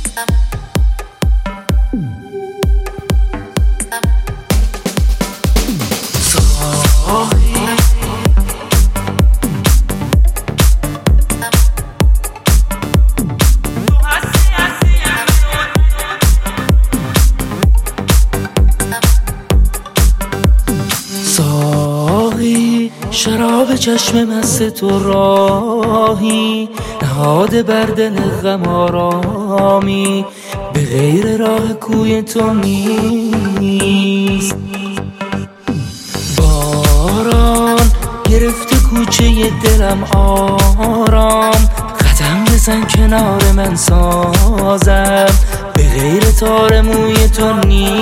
شراب چشم مست تو راهی نهاده بر دل غم آرامی به غیر راه کوی تو نیست. باران گرفته کوچه دلم آرام قدم بزن کنار من سازم به غیر تار موی تو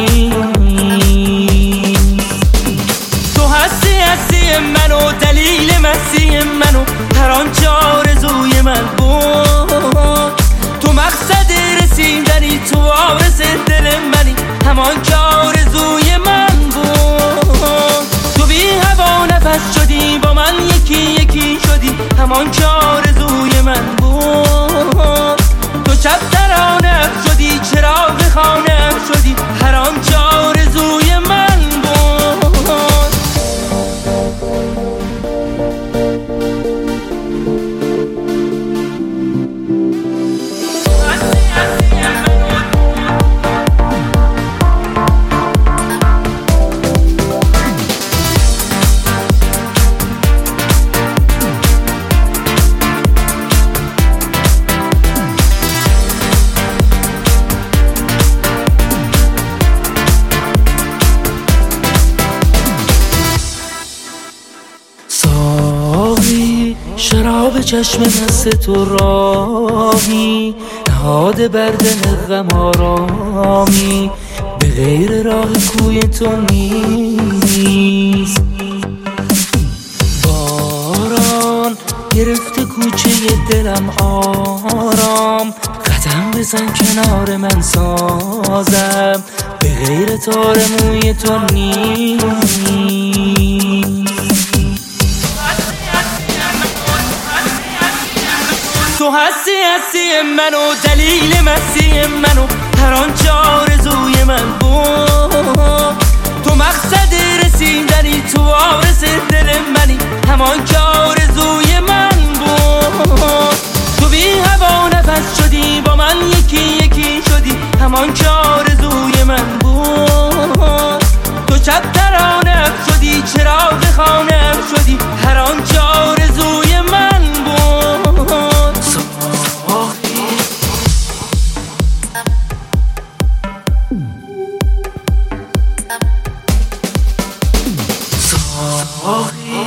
نیست. تو هستی منو دلیل مستی منو هر آنچه آرزوی من بود. تو مقصد رسیدنی تو وارث دل منی همان که آرزوی من بود. تو بی هوا نفس شدی با من یکی یکی شدی همان که آرزوی من بود. تو شب ترانه شدی چراغ خانه شدی هر آنچه آرزوی من بود. شراب چشم مست تو راهی نهاده بر دل غم آرامی به غیر راه کوی تو نیست. باران گرفته کوچه دلم آرام قدم بزن کنار من سازم به غیر تار موی تو نیست. تو هستی منو دلیل مستی منو هر آنچه آرزوی من بود. تو مقصد رسیدنی تو وارث دل منی همان که آرزوی من بود. تو بی هوا نفس شدی با من یکی یکی شدی همان که آرزوی من بود. تو شب ترانه شدی چراغ خانه شدی هر آنچه آرزوی من بود. Oh,